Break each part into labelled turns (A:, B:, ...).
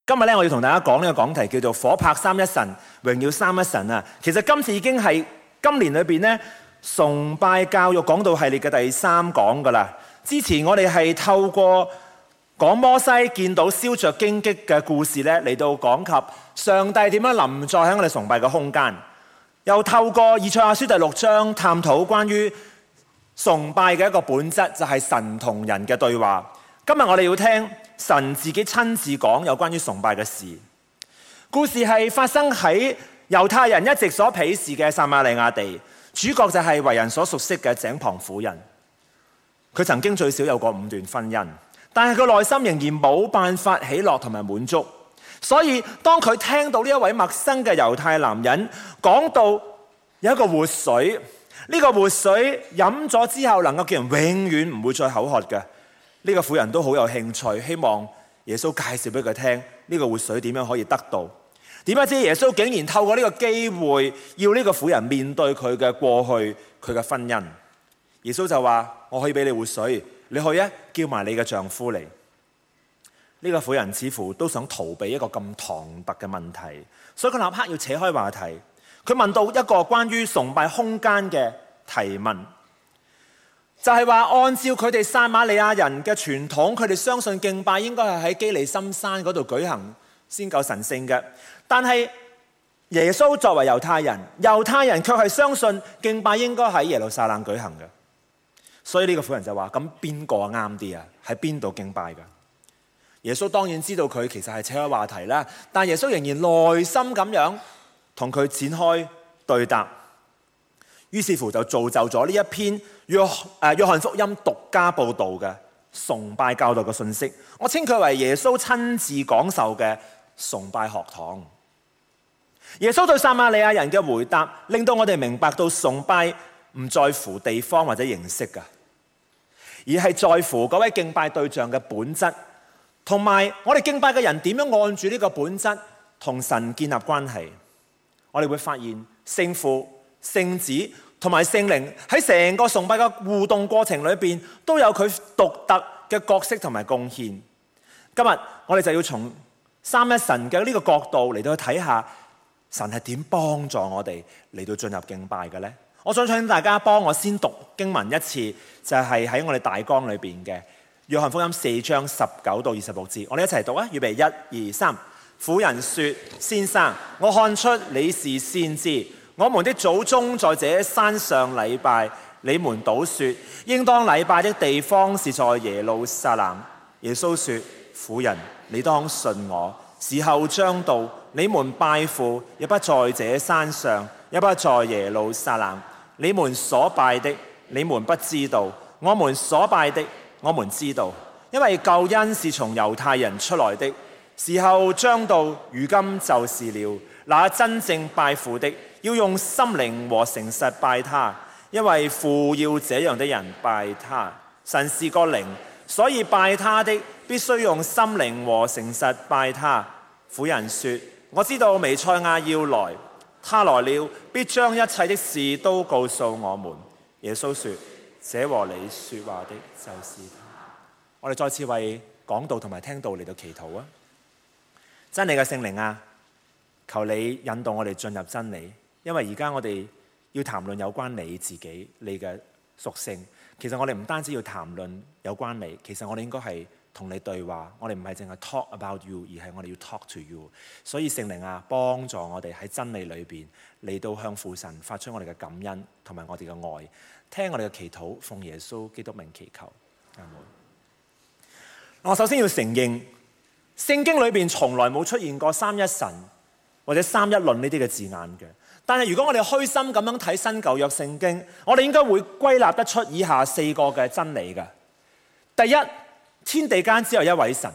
A: 今日咧，我要同大家講呢個講題叫做火拍三一神，榮耀三一神啊！其實今次已經係今年裏邊咧崇拜教育講道系列嘅第3講噶啦。之前我哋係透過講摩西見到燒着荊棘嘅故事咧，嚟到講及上帝點樣臨在喺我哋崇拜嘅空間，又透過以賽亞書第6章探討關於崇拜嘅一個本質，就係神同人嘅對話。今日我哋要聽神自己親自講有關於崇拜嘅事。故事係發生喺猶太人一直所鄙視嘅撒瑪利亞地，主角就係為人所熟悉嘅井旁婦人。佢曾經最少有過5段婚姻，但係佢內心仍然冇辦法喜樂同埋滿足。所以當佢聽到呢一位陌生嘅猶太男人講到有一個活水，呢個活水飲咗之後能夠叫人永遠唔會再口渴嘅，呢個婦人都好有興趣，希望耶穌介紹俾佢聽呢個活水點樣可以得到。點解知耶穌竟然透過呢個機會要呢個婦人面對佢嘅過去，佢嘅婚姻。耶穌就話：我可以俾你活水，你去啊，叫埋你嘅丈夫嚟。呢個婦人似乎都想逃避一個咁唐突嘅問題，所以佢立刻要扯開話題。佢問到一個關於崇拜空間嘅提問，就係話按照佢哋撒瑪利亞人嘅傳統，佢哋相信敬拜應該係喺基利心山嗰度舉行先夠神聖嘅。但係耶穌作為猶太人卻係相信敬拜應該喺耶路撒冷舉行嘅。所以呢個婦人就話：咁邊個啱啲啊？喺邊度敬拜㗎？耶穌當然知道佢其實係扯開話題啦，但耶穌仍然耐心咁樣同佢展開對答。於是乎就造就咗呢一篇約翰福音獨家報導嘅崇拜教導嘅信息。我稱佢為耶穌親自講授嘅崇拜學堂。耶穌對撒瑪利亞人嘅回答，令到我哋明白到崇拜唔在乎地方或者形式㗎，而係在乎嗰位敬拜對象嘅本質，同埋我哋敬拜嘅人點樣按住呢個本質同神建立關係。我哋會發現聖父、聖子同埋聖靈喺成個崇拜嘅互動過程裏邊，都有佢獨特嘅角色同埋貢獻。今日我哋就要從三一神嘅呢個角度嚟到去睇下神係點幫助我哋嚟到進入敬拜嘅呢？我想請大家幫我先讀經文一次，就係喺我哋大綱裏邊嘅約翰福音4章19到26節。我哋一齊讀啊！預備1、2、3。婦人說：先生，我看出你是先知。我們的祖宗在這山上禮拜，你們倒說應當禮拜的地方是在耶路撒冷。耶穌說：婦人，你當信我，時候將到，你們拜父也不在這山上，也不在耶路撒冷。你們所拜的，你們不知道；我們所拜的，我們知道。因為救恩是從猶太人出來的，時候將到，如今就是了。那真正拜父的，要用心靈和誠實拜他，因為父要這樣的人拜他。神是個靈，所以拜他的必須用心靈和誠實拜他。婦人說：我知道彌賽亞要來，他來了必將一切的事都告訴我們。耶穌說：這和你說話的就是他。我哋再次為講道同埋聽道嚟到祈禱啊！真理嘅聖靈啊，求你引導我哋進入真理，因為而家我哋要談論有關你自己你嘅屬性。其實我哋唔單止要談論有關你，其實我哋應該係同你對話。我哋唔係淨係 talk about you， 而係我哋要 talk to you。所以聖靈啊，幫助我哋喺真理裏邊嚟到向父神發出我哋嘅感恩同埋我哋嘅愛，聽我哋嘅祈禱，奉耶穌基督名祈求，阿門。我首先要承認，聖經裏邊從來冇出現過三一神或者三一論呢啲嘅字眼嘅。但係如果我哋虛心咁樣睇新舊約聖經，我哋應該會歸納得出以下4個嘅真理嘅。第一，天地間只有一位神。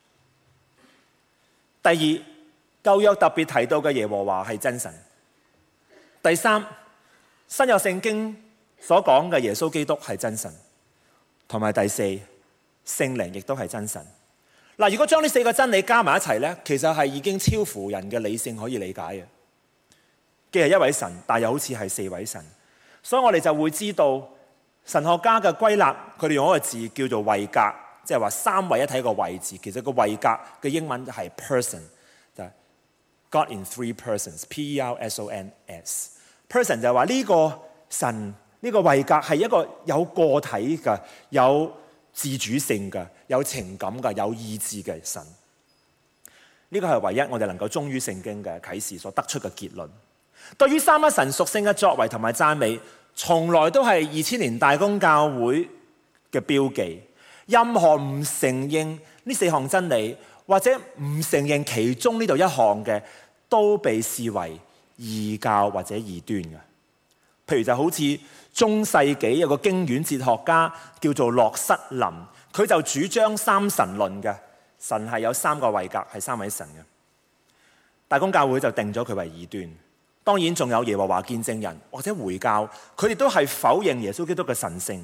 A: 第二，舊約特別提到嘅耶和華係真神。第三，新約聖經所講嘅耶穌基督係真神。同埋第四，聖靈亦都係真神。嗱，如果將呢4個真理加埋一齊呢，其實係已經超乎人嘅理性可以理解嘅。既係一位神，但又好似係4位神，所以我哋就會知道神學家嘅歸納，佢哋用一個字叫做位格， 即係話三位一體個位置，其實個位格嘅英文係 person， 就係 God in three persons，P-E-R-S-O-N-S。person 就係話呢個神呢個位格係一個有個體嘅、有自主性嘅、有情感嘅、有意志嘅神。呢個係唯一我哋能夠忠於聖經嘅啟示所得出嘅結論。對於三一神屬性嘅作為同埋讚美，從來都係2000年大公教會嘅標記。任何唔承認呢四項真理，或者唔承認其中呢度一項嘅，都被視為異教或者異端嘅。譬如就好似中世紀有個經院哲學家叫做洛瑟林，佢就主張三神論嘅。神係有三個位格，係三位神嘅。大公教會就定咗佢為異端。當然仲有耶和華見證人或者回教，佢哋都係否認耶穌基督嘅神性。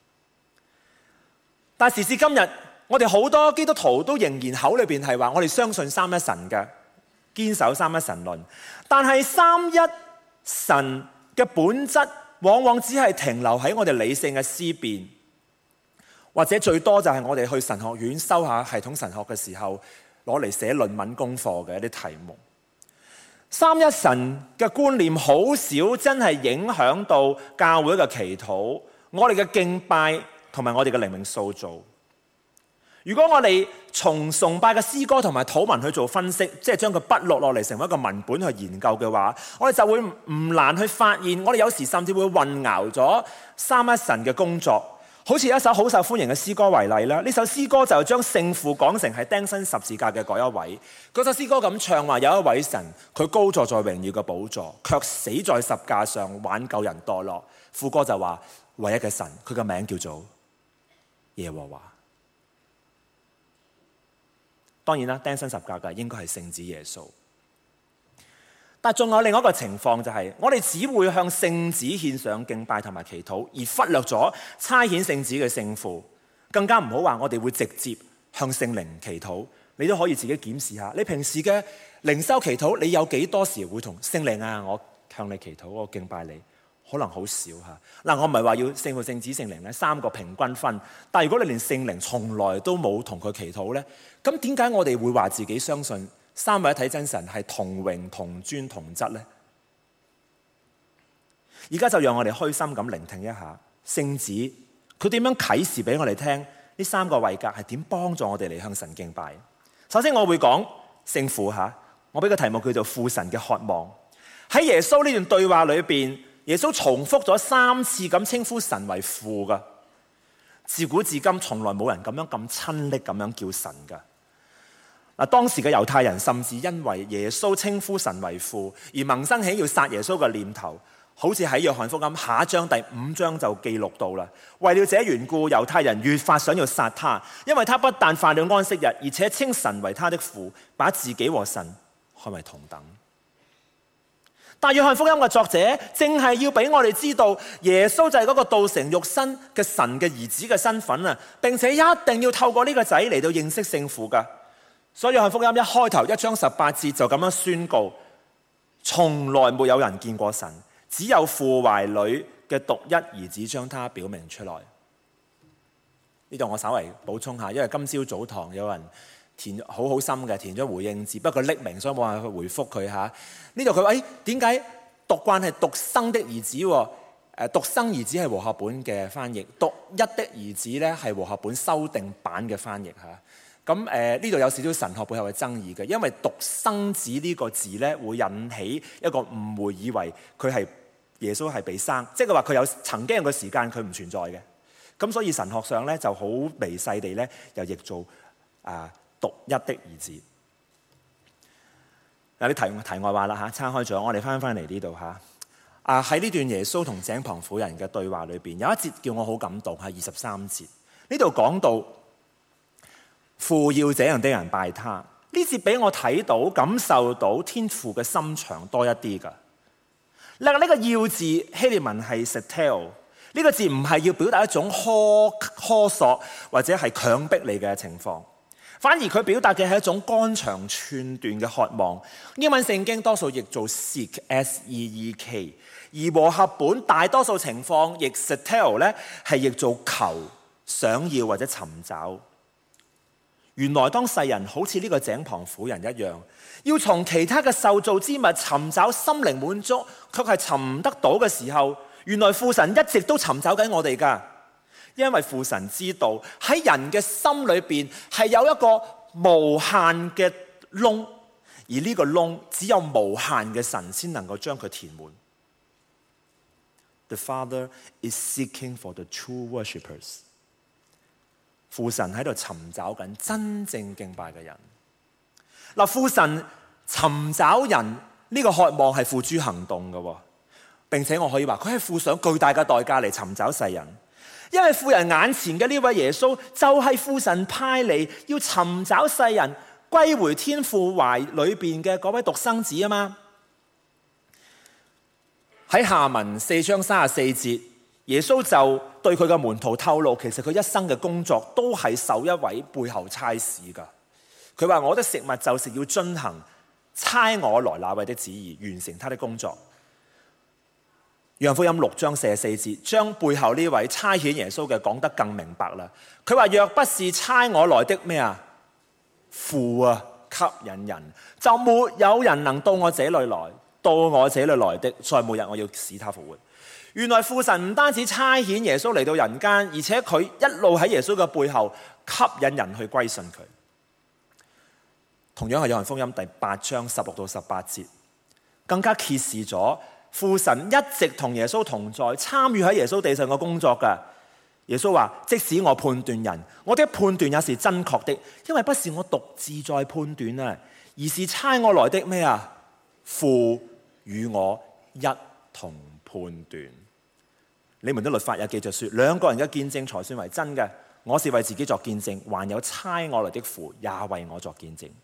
A: 但時至今日，我哋好多基督徒都仍然口裏邊係話我哋相信三一神嘅，堅守三一神論。但係三一神嘅本質往往只係停留喺我哋理性嘅思辨，或者最多就係我哋去神學院修下系統神學嘅時候攞嚟寫論文功課嘅一啲題目。三一神嘅觀念好少真係影響到教會嘅祈禱、我哋嘅敬拜同埋我哋嘅靈命塑造。如果我哋從崇拜嘅詩歌同埋禱文去做分析，即係將佢筆錄落嚟成為一個文本去研究嘅話，我哋就會唔難去發現，我哋有時甚至會混淆咗三一神嘅工作。好似一首好受歡迎嘅詩歌為例啦，呢首詩歌就將聖父講成係釘身十字架嘅嗰一位。嗰首詩歌咁唱話，有一位神，佢高坐在榮耀嘅寶座，卻死在十架上挽救人墮落。副歌就話唯一嘅神，佢嘅名叫做耶和華。當然啦，釘身十架嘅應該係聖子耶穌。但仲有另外一個情況，就係我哋只會向聖子獻上敬拜同埋祈禱，而忽略咗差遣聖子嘅聖父。更加唔好話我哋會直接向聖靈祈禱。你都可以自己檢視下，你平時嘅靈修祈禱，你有幾多時會同聖靈啊，我向你祈禱，我敬拜你？可能好少嚇。嗱，我唔係話要聖父、聖子、聖靈咧三個平均分，但如果你連聖靈從來都冇同佢祈禱咧，咁點解我哋會話自己相信三位一體真神係同榮同尊同質呢？而家就讓我哋虛心咁聆聽一下聖子佢點樣啟示俾我哋聽，呢三個位格係點幫助我哋嚟向神敬拜。首先我會講聖父嚇，我俾個題目叫做父神嘅渴望。喺耶穌呢段對話裏邊，耶穌重複咗3次咁稱呼神為父噶。自古至今從來冇人咁樣咁親昵咁樣叫神噶。嗱，當時嘅猶太人甚至因為耶穌稱呼神為父而萌生起要殺耶穌嘅念頭，好似喺約翰福音下一章第5章就記錄到啦。為了這緣故，猶太人越發想要殺他，因為他不但犯了安息日，而且稱神為他的父，把自己和神看為同等。但約翰福音嘅作者正係要俾我哋知道，耶穌就係嗰個道成肉身嘅神嘅兒子嘅身份啊，並且一定要透過呢個仔嚟到認識聖父噶。所以約翰福音一開頭1章18節就咁樣宣告，從來沒有人見過神，只有父懷裏嘅獨一兒子將他表明出來。呢度我稍微補充下，因為今朝早堂有人填好心嘅填咗回應字，不過匿名所以冇辦法去回覆佢嚇。呢度佢話：點解獨慣係獨生的兒子？獨生兒子係和合本嘅翻譯，獨一的兒子咧係和合本修訂版嘅翻譯嚇。咁呢度有少少神學背後嘅爭議嘅，因為獨生子呢個字咧會引起一個誤會，以為佢係耶穌係被生，即係話佢有曾經有個時間佢唔存在嘅。咁所以神學上咧就好微細地咧又譯做獨一的兒子。嗱，啲題外話啦嚇，岔開咗，我哋翻嚟呢度嚇。喺呢段耶穌同井旁婦人嘅對話裏邊，有一節叫我好感動，係23節。呢度講到父要這樣的人拜他，呢節俾我睇到感受到天父嘅心腸多一啲㗎。呢個要字希臘文係 seteo， 呢個字唔係要表達一種苛索或者係強迫你嘅情況，反而佢表達嘅係一種肝腸寸斷嘅渴望。英文聖經多數譯做 seek S-E-E-K， 而和合本大多數情況譯 seteo 咧係譯做求、想要或者尋找。 原來當世人好似呢個井旁婦人一樣，要從其他嘅受造之物尋找心靈滿足，卻係尋唔得到嘅時候，原來父神一直都尋找緊我哋㗎。因為父神知道喺人嘅心裏邊係有一個無限嘅窿，而呢個窿只有無限嘅神先能夠將佢填滿。The Father is seeking for the true worshippers。父神喺度尋找緊真正敬拜嘅人。嗱，父神尋找人呢個渴望係付諸行動嘅，並且我可以話佢係付上巨大嘅代價嚟尋找世人。因為婦人眼前嘅呢位耶穌就係父神派嚟要尋找世人歸回天父懷裏邊嘅嗰位獨生子啊嘛。喺下文4章34節，耶穌就對佢嘅門徒透露，其實佢一生嘅工作都係受一位背後差使㗎。佢話：我的食物就是要遵行差我來那位的旨意，完成他的工作。約翰福音6章44節，將背後呢位差遣耶穌嘅講得更明白啦。佢話：若不是差我來的咩啊？父啊，吸引人，就沒有人能到我這裏來。到我這裏來的，在末日我要使他復活。原來父神唔單止差遣耶穌嚟到人間，而且佢一路喺耶穌嘅背後吸引人去歸信佢。同樣係約翰福音第8章16到18節，更加揭示咗父神一直同耶穌同在，參與喺耶穌地上嘅工作㗎。耶穌話：即使我判斷人，我的判斷也是真確的，因為不是我獨自在判斷啊，而是差我來的咩啊？父與我一同判斷。你們的律法也記着說，兩個人嘅見證才算為真嘅。我是為自己作見證，還有差我來的父也為我作見證。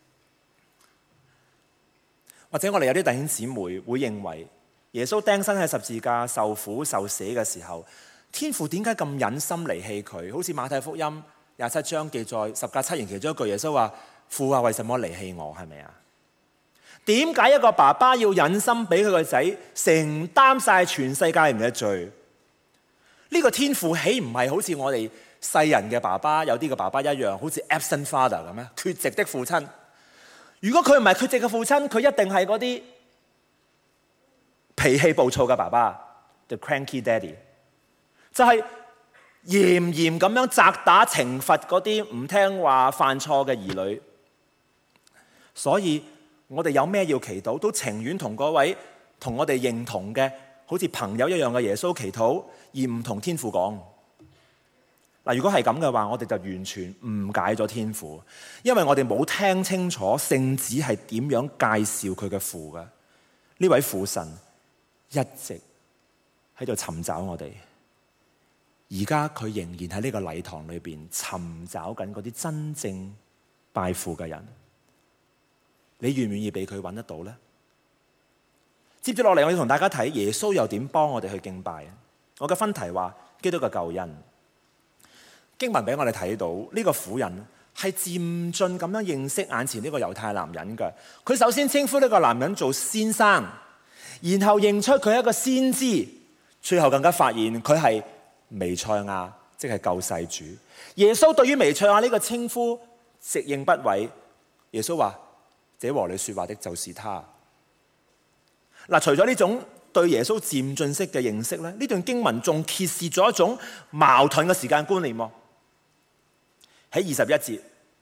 A: 或者我哋有啲弟兄姊妹會認為，耶穌釘身喺十字架受苦受死嘅時候，天父點解咁忍心離棄佢？好似馬太福音27章記載十架七言其中一句，耶穌話：父啊，為什麼離棄我？係咪啊？點解一個爸爸要忍心俾佢個仔承擔晒全世界人嘅罪？呢個天父豈唔係好似我哋世人嘅爸爸，有啲嘅爸爸一樣，好似 absent father 咁咩？缺席的父親。如果佢唔係缺席嘅父親，佢一定係嗰啲脾氣暴躁嘅爸爸 ，the cranky daddy， 就係嚴嚴咁樣責打懲罰嗰啲唔聽話犯錯嘅兒女。所以我哋有咩要祈禱，都情願同嗰位同我哋認同嘅，好似朋友一樣嘅耶穌祈禱，而唔同天父講。嗱，如果係咁嘅話，我哋就完全誤解咗天父，因為我哋冇聽清楚聖子係點樣介紹佢嘅父嘅。呢位父神一直喺度尋找我哋，而家佢仍然喺呢個禮堂裏邊尋找緊嗰啲真正拜父嘅人。你願唔願意俾佢揾得到呢？接住落嚟，我要同大家睇耶穌又點幫我哋去敬拜。我嘅分題話基督嘅救恩。經文俾我哋睇到呢個婦人係漸進咁樣認識眼前呢個猶太男人嘅。佢首先稱呼呢個男人做先生，然後認出佢係一個先知，最後更加發現佢係彌賽亞，即係救世主。耶穌對於彌賽亞呢個稱呼直認不諱。耶穌話：這和你說話的就是他。嗱，除咗呢種對耶穌漸進式嘅認識咧，呢段經文仲揭示咗一種矛盾嘅時間觀念。喺21節，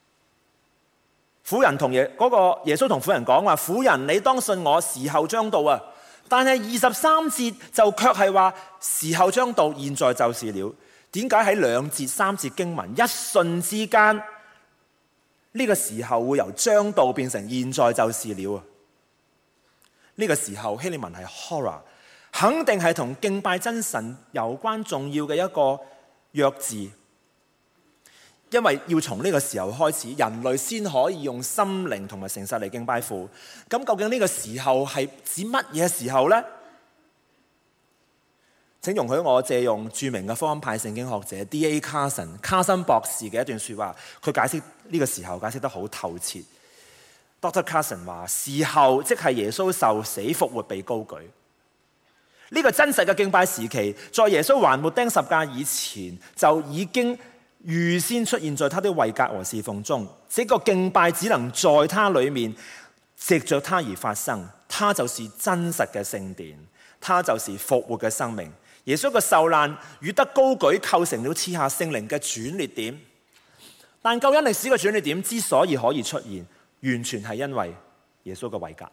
A: 婦人同耶穌同婦人講話：婦人，你當信我，時候將到啊！但係23節就卻係話時候將到，現在就是了。點解喺2節3節經文一瞬之間，呢個時候會由將到變成現在就是了啊？呢個時候希利文係 hora， 肯定係同敬拜真神有關重要嘅一個約字。因為要從呢個時候開始，人類先可以用心靈同埋誠實嚟敬拜父。咁究竟呢個時候係指乜嘢時候呢？請容許我借用著名嘅福音派聖經學者 D.A. 卡森博士嘅一段說話，佢解釋呢個時候解釋得好透徹。Dr. Carson 話：時候即係耶穌受死復活被高舉。呢個真實嘅敬拜時期，在耶穌還沒釘十架以前就已經預先出現在他的位格和侍奉中。這個敬拜只能在他裡面藉着他而發生。他就是真實嘅聖殿，他就是復活嘅生命。耶穌嘅受難與得高舉構成了賜下聖靈嘅轉捩點。但救恩歷史嘅轉捩點之所以可以出現，完全係因為耶穌嘅位格。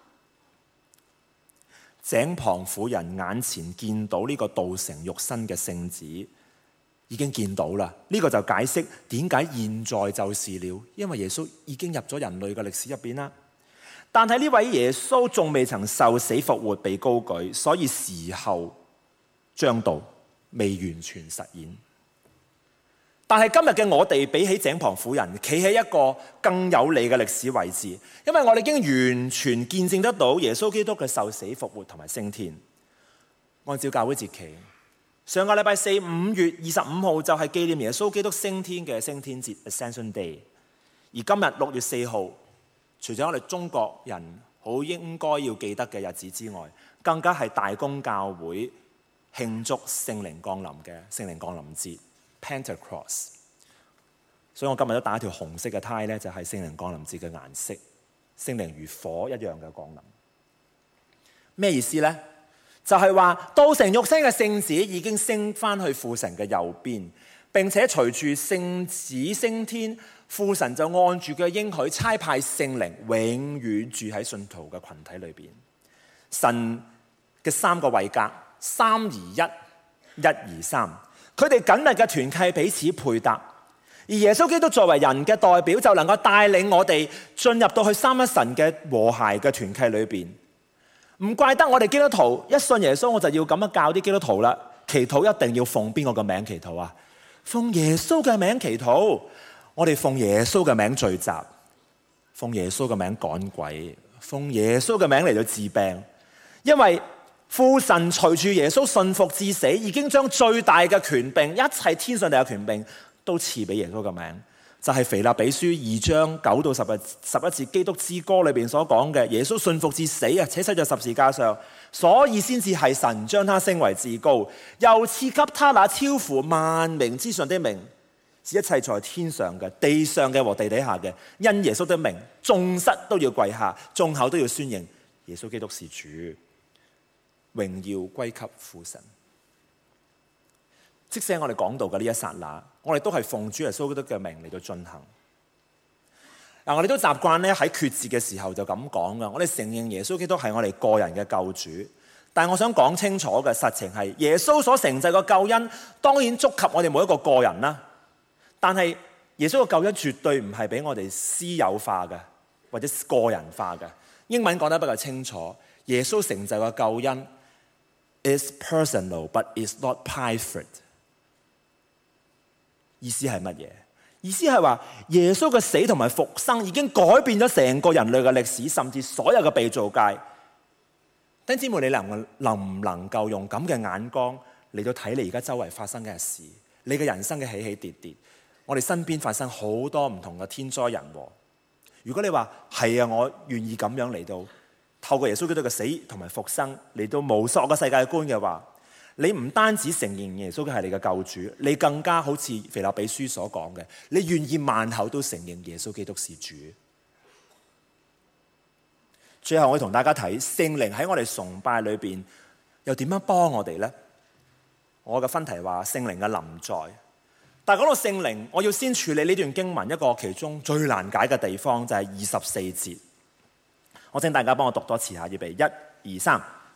A: 井旁婦人眼前見到呢個道成肉身嘅聖子，已經見到啦。呢個就解釋點解現在就是了，因為耶穌已經入咗人類嘅歷史入邊啦。但係呢位耶穌仲未曾受死復活被高舉，所以時候將到，未完全實現。但係今日嘅我哋比起井旁婦人，企喺一個更有利嘅歷史位置，因為我哋已經完全見證得到耶穌基督嘅受死復活同埋升天。按照教會節期，上個禮拜四5月25號就係紀念耶穌基督升天嘅升天節 Ascension Day， 而今日6月4號，除咗我哋中國人好應該要記得嘅日子之外，更加係大公教會慶祝聖靈降臨嘅聖靈降臨節 Pentecost。 所以我今日都打一條紅色嘅呔咧，就係聖靈降臨節嘅顏色，聖靈如火一樣嘅降臨。咩意思呢？就係話道成肉身嘅聖子已經升翻去父神嘅右邊，並且隨住聖子升天，父神就按住佢嘅應許差派聖靈永遠住喺信徒嘅群體裏邊。神嘅三個位格，三而一，一而三，佢哋緊密嘅團契彼此配搭，而耶穌基督作為人嘅代表，就能夠帶領我哋進入到去三一神嘅和諧嘅團契裏邊。唔怪得我哋基督徒一信耶穌，我就要咁樣教啲基督徒啦。祈禱一定要奉邊個嘅名祈禱啊？奉耶穌嘅名祈禱。我哋奉耶穌嘅名聚集，奉耶穌嘅名趕鬼，奉耶穌嘅名嚟到治病。因為父神隨住耶穌信服至死，已經將最大嘅權柄，一切天上地嘅權柄都賜俾耶穌嘅名。就係腓立比書2章9到11節基督之歌裏邊所講嘅，耶穌信服至死啊，且死在十字架上，所以先至係神將他升為至高，又賜給他那超乎萬名之上的名，是一切在天上嘅、地上嘅和地底下嘅，因耶穌的名，眾膝都要跪下，眾口都要宣認耶穌基督是主，榮耀歸給父神。即使我哋講到嘅呢一剎那，我哋都係奉主耶穌基督嘅名嚟到進行。我哋都習慣咧喺決志嘅時候就咁講噶，我哋承認耶穌基督係我哋個人嘅救主。但係我想講清楚嘅實情係，耶穌所成就嘅救恩當然觸及我哋每一個個人啦。但係耶穌嘅救恩絕對唔係俾我哋私有化嘅或者個人化嘅。英文講得比較清楚，耶穌成就嘅救恩 is personal but is not private。意思係乜嘢？意思係話耶穌嘅死同埋復生已經改變咗成個人類嘅歷史，甚至所有嘅被造界。弟兄姊妹，你能唔能夠用咁嘅眼光嚟到睇你而家周圍發生嘅事？你嘅人生嘅起起跌跌，我哋身邊發生好多唔同嘅天災人禍。如果你話係啊，我願意咁樣嚟到透過耶穌基督嘅死同埋復生嚟到摸索個世界觀嘅話，你唔單止承認耶穌係你嘅救主，你更加好似腓立比書所講嘅，你願意萬口都承認耶穌基督是主。最後我要同大家睇聖靈喺我哋崇拜裏邊又點樣幫我哋呢？我嘅分題話聖靈嘅臨在，但係講到聖靈，我要先處理呢段經文一個其中最難解嘅地方，就係24節。我請大家幫我讀多次下，預備1、2、3。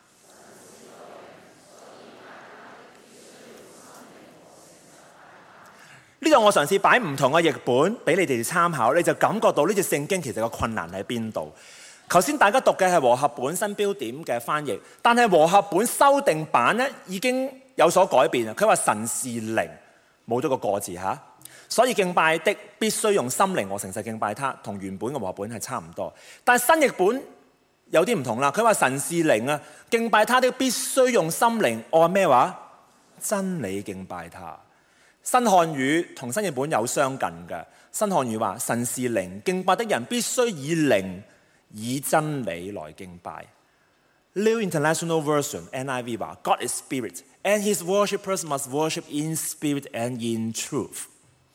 A: 呢度我嘗試擺唔同嘅譯本俾你哋參考，你就感覺到呢隻聖經其實個困難喺邊度。頭先大家讀嘅係和合本新標點嘅翻譯，但係和合本修訂版咧已經有所改變。佢話神是靈，冇咗個過字嚇，所以敬拜的必須用心靈和誠實敬拜他，同原本嘅和合本係差唔多。但係新譯本有啲唔同啦，佢話神是靈啊，敬拜他的必須用心靈按咩話？真理敬拜他。新漢語同新譯本有相近嘅，新漢語話神是靈，敬拜的人必須以靈以真理來敬拜。New International Version NIV 話 God is spirit and his worshippers must worship in spirit and in truth。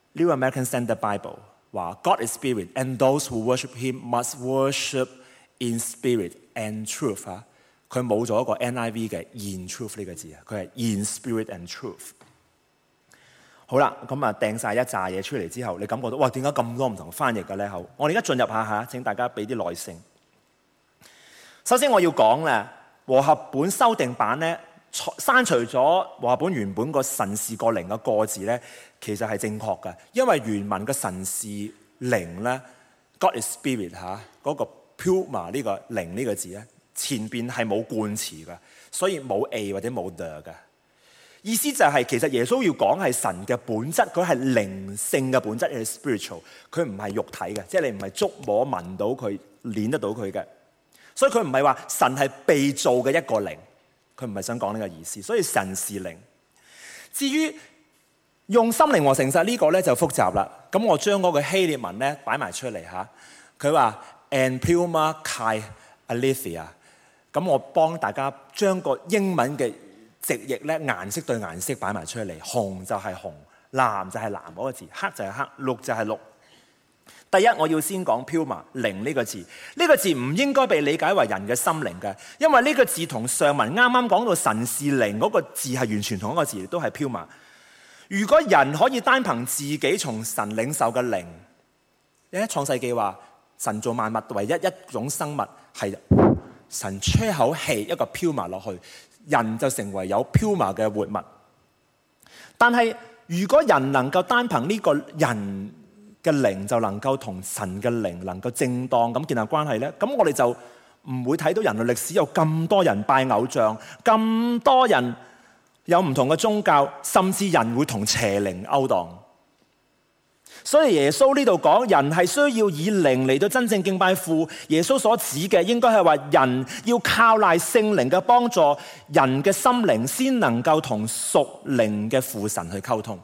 A: New American Standard Bible 話 God is spirit and those who worship him must worship in spirit and truth 佢冇咗一個 NIV 嘅 in truth 呢個字佢係 in spirit and truth。好啦，咁啊掟晒一紮嘢出嚟之後，你感覺到哇點解咁多唔同翻譯嘅咧？好，我哋而家進入下嚇，請大家俾啲耐性。首先我要講咧，和合本修訂版咧刪除咗和合本原本個神是個靈嘅個字咧，其實係正確嘅，因為原文嘅神是靈咧 ，God is spirit 嗰個 pneuma 呢個靈呢個字咧，前邊係冇冠詞嘅，所以冇 a 或者冇 the 嘅。意思就係其實耶穌要講係神嘅本質，佢係靈性嘅本質，係 spiritual， 佢唔係肉體嘅，即係你唔係觸摸聞到佢、捏得到佢嘅，所以佢唔係話神係被造嘅一個靈，佢唔係想講呢個意思。所以神是靈。至於用心靈和誠實呢個咧就複雜啦。咁我將嗰個希臘文咧擺埋出嚟嚇，佢話 and pneuma kai aletheia。咁我幫大家將個英文嘅直譯咧顏色對顏色擺埋出嚟，紅就係紅，藍就係藍嗰個字，黑就係黑，綠就係綠。第一，我要先講 pneuma 靈呢個字，呢個字唔應該被理解為人嘅心靈嘅，因為呢個字同上文啱啱講到神是靈嗰個字係完全同一個字，都係 pneuma。如果人可以單憑自己從神領受嘅靈，喺創世記話神造萬物唯一一種生物係神吹口氣一個 pneuma 落去，人就成為有 pneuma 嘅活物。但係如果人能夠單憑呢個人嘅靈就能夠同神嘅靈能夠正當咁建立關係呢，咁我哋就唔會睇到人類歷史有咁多人拜偶像，咁多人有唔同嘅宗教，甚至人會同邪靈勾當。所以耶穌呢度講人係需要以靈嚟到真正敬拜父。耶穌所指嘅應該係話人要靠賴聖靈嘅幫助，人嘅心靈先能夠同屬靈嘅父神去溝通。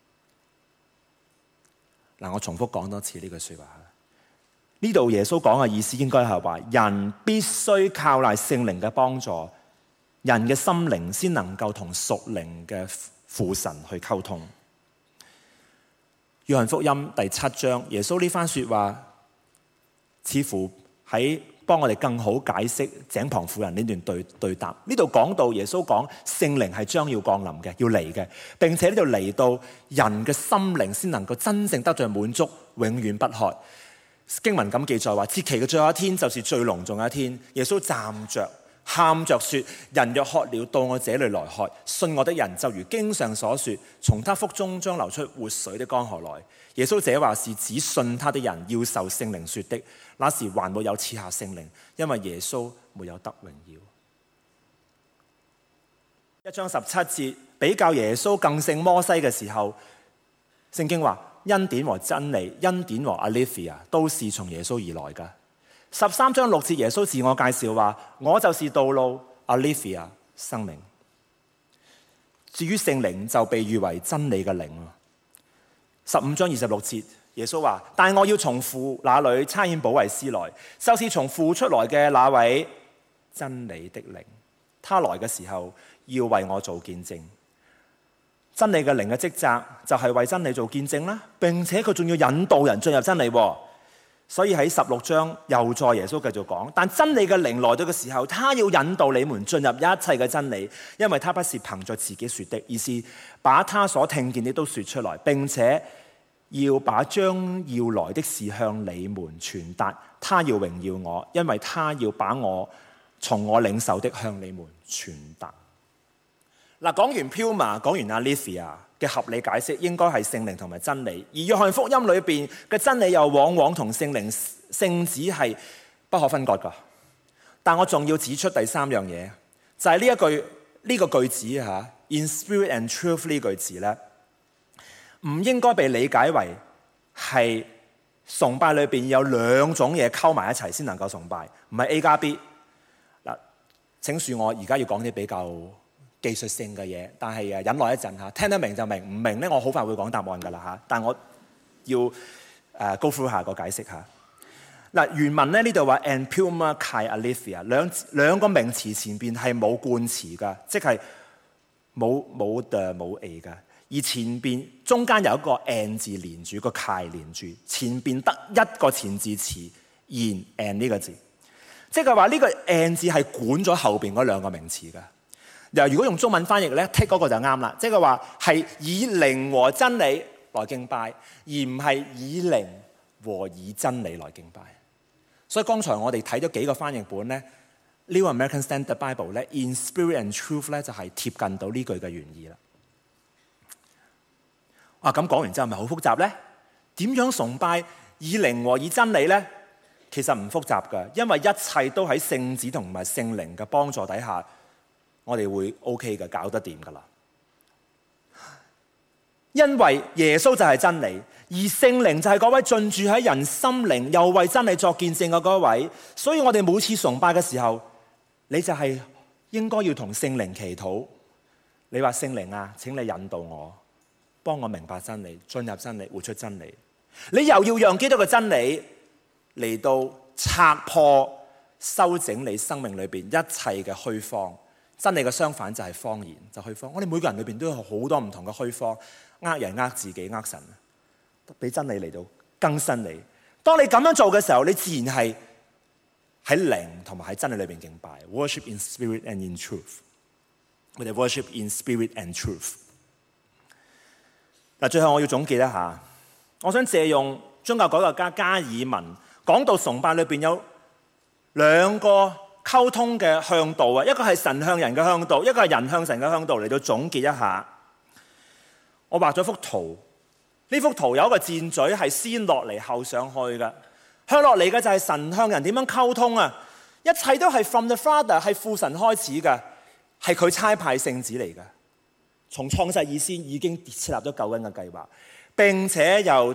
A: 嗱，我重複講多次呢句說話。呢度耶穌講嘅意思應該係話人必須靠賴聖靈嘅幫助，人嘅心靈先能夠同屬靈嘅父神去溝通。約翰福音第7章，耶穌呢番說話似乎喺幫我哋更好解釋井旁婦人呢段對答。呢度講到耶穌講聖靈係將要降臨嘅，要嚟嘅，並且呢度嚟到人嘅心靈先能夠真正得到滿足，永遠不渴。經文咁記載話，節期嘅最後一天就是最隆重嘅一天。耶穌站着喊着說：人若渴了，到我這裏來喝。信我的人就如經上所說，從他腹中將流出活水的江河來。耶穌這話是指信他的人要受聖靈說的。那時還沒有賜下聖靈，因為耶穌沒有得榮耀。1章17節比較耶穌更勝摩西嘅時候，聖經話恩典和真理、恩典和 aletheia 都是從耶穌而來嘅。13章6節耶穌自我介紹話：我就是道路 aletheia 生命。至於聖靈就被譽為真理嘅靈。15章26節耶穌話：但我要從父那裏差遣保惠師來，就是從父出來嘅那位真理的靈。他來嘅時候要為我做見證。真理嘅靈嘅職責就係為真理做見證啦，並且佢仲要引導人進入真理。所以喺16章又再耶穌繼續講，但真理嘅靈來到嘅時候，他要引導你們進入一切嘅真理，因為他不是憑着自己說的，而是把他所聽見的都說出來，並且要把將要來的事向你們傳達。他要榮耀我，因為他要把我從我領受的向你們傳達。嗱，講完 pneuma， 講完 aletheia嘅合理解釋應該係聖靈同埋真理，而約翰福音裏邊嘅真理又往往同聖靈聖子係不可分割噶。但我仲要指出第三樣嘢，就係呢個句子嚇 in spirit and truth 呢句字咧，唔應該被理解為係崇拜裏邊有兩種嘢溝埋一齊先能夠崇拜，唔係 A 加 B。嗱，請恕我而家要講啲比較技術性嘅嘢，但係忍耐一陣嚇，聽得明就明，唔明咧我好快會講答案噶啦嚇。但我要go through 下個解釋嚇。嗱，原文咧呢度話 and pneuma kai aletheia 兩個名詞前邊係冇冠詞噶，即係冇 the 冇 a 噶， 而前邊中間有一個 and 字連住，個楷連住，前邊得一個前置詞 in and 呢個字，即係話呢個 and 字係管咗後邊嗰兩個名詞㗎。如果用中文翻譯咧 take 嗰個就啱啦，即係話係以靈和真理來敬拜，而唔係以靈和以真理來敬拜。所以剛才我哋睇咗幾個翻譯本咧， New American Standard Bible 咧 in spirit and truth 咧就係貼近到呢句嘅原意啦。咁講完之後係咪好複雜咧？點樣崇拜以靈和以真理咧？其實唔複雜㗎，因為一切都喺聖子同埋聖靈嘅幫助底下，我哋會 OK 嘅，搞得掂㗎啦。因為耶穌就係真理，而聖靈就係嗰位進駐喺人心靈又為真理作見證嘅嗰位，所以我哋每次崇拜嘅時候，你就係應該要同聖靈祈禱。你話聖靈啊，請你引導我，幫我明白真理，進入真理，活出真理。你又要讓基督嘅真理嚟到拆破、修整你生命裏邊一切嘅虛謊。真理嘅相反就係謊言，就虛謊。我哋每個人裏邊都有好多唔同嘅虛謊，人、自己、神，俾真理嚟到更新你。當你咁樣做嘅時候，你自然係喺靈同埋喺真理裏邊敬拜。Worship in spirit and in truth。我哋 worship in spirit and truth。嗱，最後我要總結一下，我想借用宗教改革家加爾文講到崇拜裏邊有兩個溝通嘅向度啊，一個係神向人嘅向度，一個係人向神嘅向度，嚟到總結一下。我畫咗幅圖，呢幅圖有一個箭嘴係先落嚟後上去嘅，向落嚟嘅就係神向人點樣溝通啊！一切都係 from the Father， 係父神開始嘅，係佢差派聖子嚟嘅。從創世以先已經設立咗救恩嘅計劃，並且又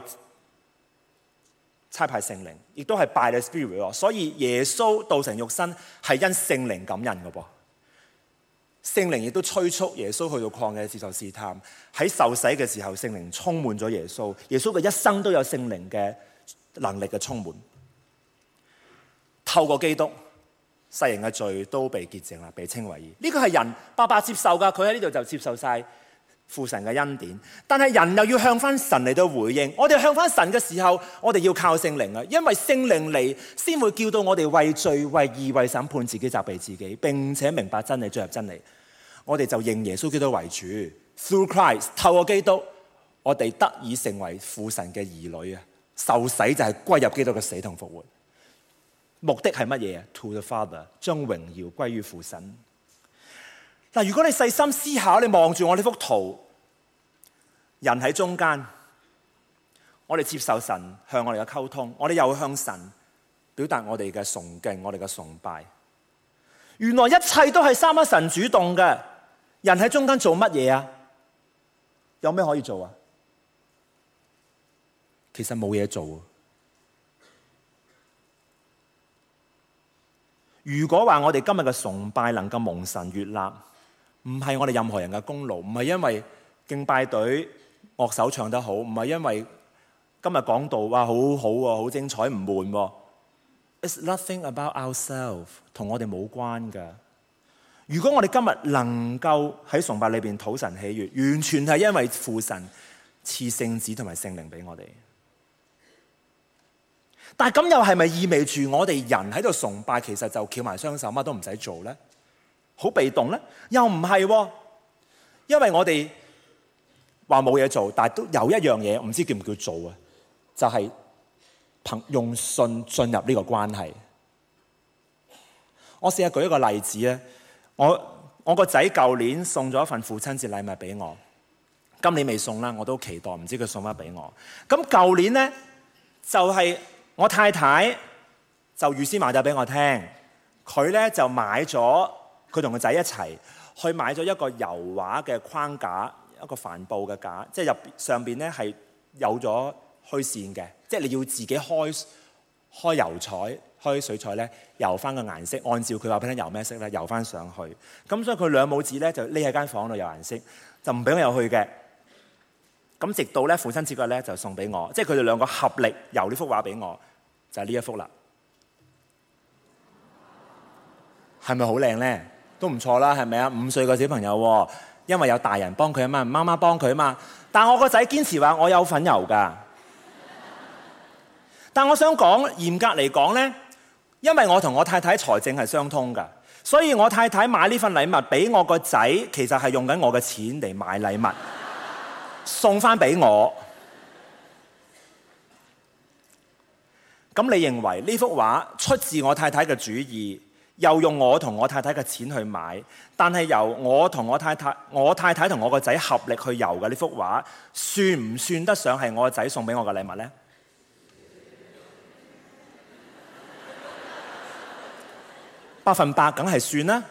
A: 差派聖靈，亦都係 by the Spirit。所以耶穌道成肉身係因聖靈感孕嘅噃。聖靈亦都催促耶穌去到曠野接受試探。喺受洗嘅時候，聖靈充滿咗耶穌。耶穌嘅一生都有聖靈嘅能力嘅充滿。透過基督，世人嘅罪都被潔淨啦，被稱為義。呢個係人白白接受噶，佢喺呢度就接受晒父神嘅恩典。但係人又要向翻神嚟到回應。我哋向翻神嘅時候，我哋要靠聖靈啊，因為聖靈嚟先會叫到我哋為罪、為義、為審判自己、責備自己，並且明白真理、進入真理。我哋就認耶穌基督為主 ，through Christ， 透過基督，我哋得以成為父神嘅兒女啊！受洗就係歸入基督嘅死同復活。目的係乜嘢啊 ？To the Father， 將榮耀歸於父神。嗱，如果你細心思考，你望住我呢幅圖，人喺中間，我哋接受神向我哋嘅溝通，我哋又向神表達我哋嘅崇敬、我哋嘅崇拜。原來一切都係三一神主動嘅，人喺中間做乜嘢啊？有咩可以做啊？其實冇嘢做。如果話我哋今日嘅崇拜能夠蒙神悅納，唔係我哋任何人嘅功勞，唔係因為敬拜隊樂手唱得好，唔係因為今日講道哇好好喎，好精彩唔悶喎。It's nothing about ourselves， 同我哋冇關㗎。如果我哋今日能夠喺崇拜裏邊討神喜悅，完全係因為父神賜聖子同埋聖靈俾我哋。但係咁又係咪意味住我哋人喺度崇拜，其實就翹埋雙手乜都唔使做呢？好被動呢？又唔係喎，因為我哋話冇嘢做，但係都有一樣嘢，唔知叫唔叫做啊？就係用信進入呢個關係。我試下舉一個例子咧，我個仔舊年送咗一份父親節禮物俾我，今年未送啦，我都期待，唔知佢送乜俾我。咁舊年呢，就係我太太就預先買咗俾我聽，佢咧就買咗，佢同個仔一齊去買咗一個油畫嘅框架，一個帆布嘅架，即係上邊咧係有咗虛線嘅，即係你要自己開油彩、開水彩咧，油翻個顏色，按照佢話俾你聽油咩色咧，油翻上去。咁所以佢兩母子咧就匿喺間房度油顏色，就唔俾我入去嘅。咁直到咧父親節嗰日咧就送俾我，即係佢哋兩個合力油呢幅畫俾我，就係呢一幅啦。係咪好靚咧？都唔錯啦，係咪啊？5歲個小朋友， 因為有大人幫佢啊嘛，媽媽幫佢啊嘛。但我個仔堅持話我有份油㗎。但我想講，嚴格嚟講呢，因為我同我太太財政係相通㗎，所以我太太買呢份禮物俾我個仔，其實係用緊我嘅錢嚟買禮物，送翻俾我。咁你認為呢幅畫出自我太太嘅主意，又用我同我太太嘅錢去買，但係由我太太同我個仔合力去油嘅呢幅畫，算唔算得上係我個仔送俾我嘅禮物呢？100%梗係算啦。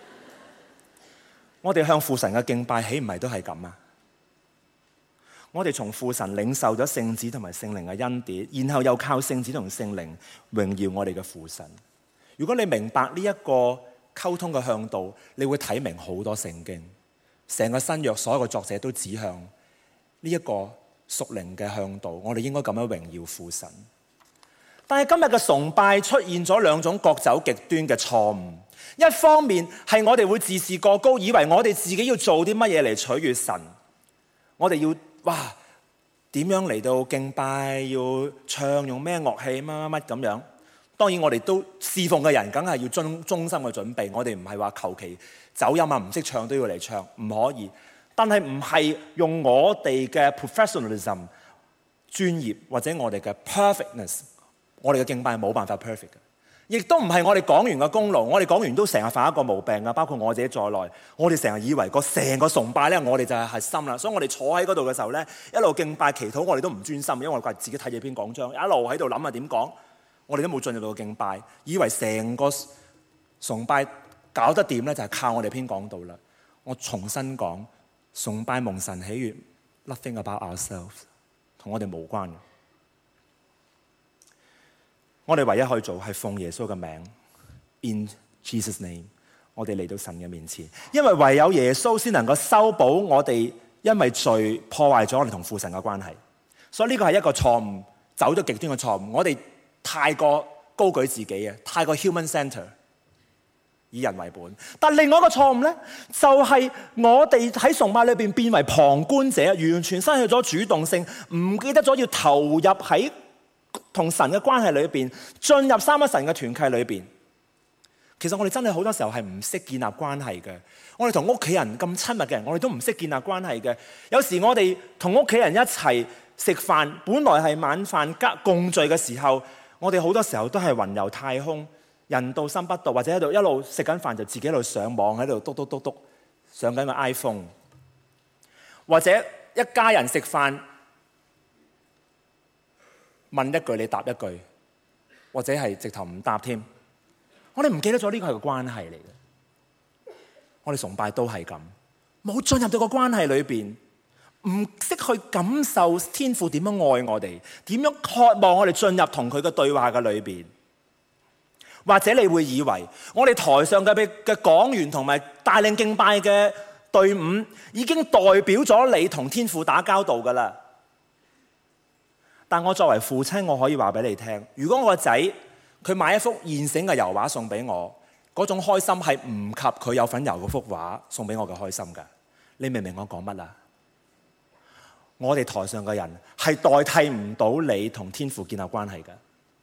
A: 我哋向父神嘅敬拜，豈唔係都係咁啊？我哋從父神領受咗聖子同埋聖靈嘅恩典，然後又靠聖子同聖靈榮耀我哋嘅父神。如果你明白呢一個溝通嘅向導，你會睇明好多聖經，成個新約所有嘅作者都指向呢一個屬靈嘅向導。我哋應該咁樣榮耀父神。但係今日嘅崇拜出現咗兩種各走極端嘅錯誤。一方面係我哋會自視過高，以為我哋自己要做啲乜嘢嚟取悅神。我哋要點樣嚟到敬拜，要唱用咩樂器乜乜乜咁樣。當然我哋都侍奉嘅人梗係要忠心嘅準備。我哋唔係話求其走音啊，唔識唱都要嚟唱，唔可以。但係唔係用我哋嘅 professionalism 專業或者我哋嘅 perfectness。我哋嘅敬拜係冇辦法 perfect 嘅，亦都唔係我哋講員嘅功勞。我哋講員都成日犯一個毛病啊，包括我自己在內。我哋成日以為成個崇拜咧，我哋就係核心啦。所以我哋坐喺嗰度嘅時候咧，一路敬拜祈禱，我哋都唔專心，因為我哋自己睇住篇講章，一路喺度諗啊點講，我哋都冇進入到敬拜，以為成個崇拜搞得掂咧，就係靠我哋篇講道啦。我重新講，崇拜蒙神喜悅 ，nothing about ourselves， 同我哋無關嘅。我哋唯一可以做係奉耶穌嘅名 ，in Jesus name， 我哋嚟到神嘅面前，因為唯有耶穌先能夠修補我哋因為罪破壞咗我哋同父神嘅關係。所以呢個係一個錯誤，走咗極端嘅錯誤。我哋太過高舉自己啊，太過 human center， 以人為本。但另外一個錯誤呢，就係我哋喺崇拜裏邊變為旁觀者，完全失去咗主動性，唔記得咗要投入喺同神嘅關係裏邊，進入三一神嘅團契裏邊。其實我哋真係好多時候係唔識建立關係嘅。我哋同屋企人咁親密嘅人，我哋都唔識建立關係嘅。有時我哋同屋企人一齊食飯，本來係晚飯加共聚嘅時候，我哋好多時候都係雲遊太空，人到心不到，或者喺度一路食緊飯就自己喺度上網，喺度篤上緊個 iPhone， 或者一家人食飯，問一句你答一句，或者係直頭唔答添。我哋唔記得咗呢個係個關係嚟嘅。我哋崇拜都係咁，冇進入到個關係裏邊，唔識去感受天父點樣愛我哋，點樣渴望我哋進入同佢嘅對話嘅裏邊。或者你會以為我哋台上嘅講員同埋帶領敬拜嘅隊伍已經代表咗你同天父打交道㗎啦。但我作為父親，我可以話俾你聽，如果我個仔佢買一幅現成嘅油畫送俾我，嗰種開心係唔及佢有份油嗰幅畫送俾我嘅開心㗎。你明唔明我講乜啊？我哋台上嘅人係代替唔到你同天父建立關係㗎。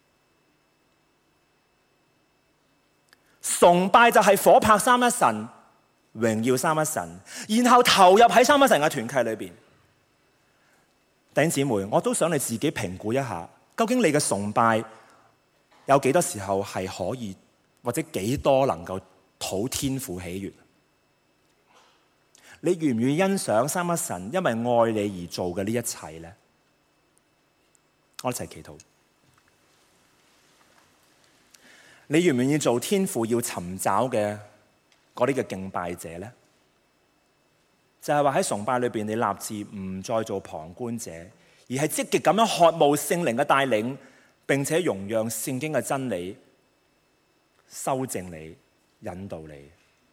A: 崇拜就係火拍三一神，榮耀三一神，然後投入喺三一神嘅團契裏邊。弟兄姊妹，我都想你自己評估一下，究竟你嘅崇拜有幾多時候係可以，或者幾多能夠討天父喜悅？你願唔願意欣賞三一神因為愛你而做嘅呢一切呢？我一齊祈禱。你願唔願意做天父要尋找嘅嗰啲嘅敬拜者呢？就係話喺崇拜裏邊，你立志唔再做旁觀者，而係積極咁樣渴慕聖靈嘅帶領，並且容讓聖經嘅真理修正你、引導你。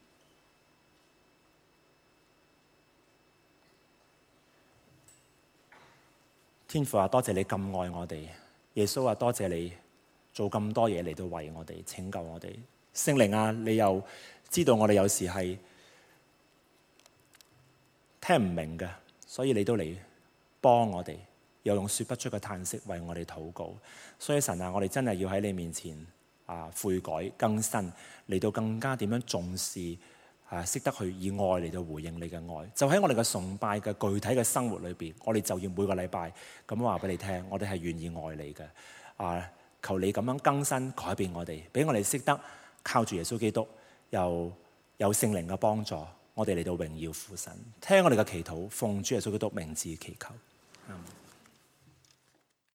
A: 天父啊，多謝你咁愛我哋；耶穌啊，多謝你做咁多嘢嚟到為我哋拯救我哋。聖靈啊，你又知道我哋有時係聽唔明嘅，所以你都嚟幫我哋，又用說不出嘅嘆息為我哋禱告。所以神啊，我哋真係要喺你面前悔改更新，嚟到更加點樣重視識得去以愛嚟到回應你嘅愛。就喺我哋嘅崇拜嘅具體嘅生活裏邊，我哋就要每個禮拜咁話俾你聽，我哋係願意愛你嘅。求你咁樣更新改變我哋，俾我哋識得靠住耶穌基督，又有聖靈嘅幫助，我哋嚟到榮耀父神。聽我哋嘅祈禱，奉主耶穌基督名字祈求。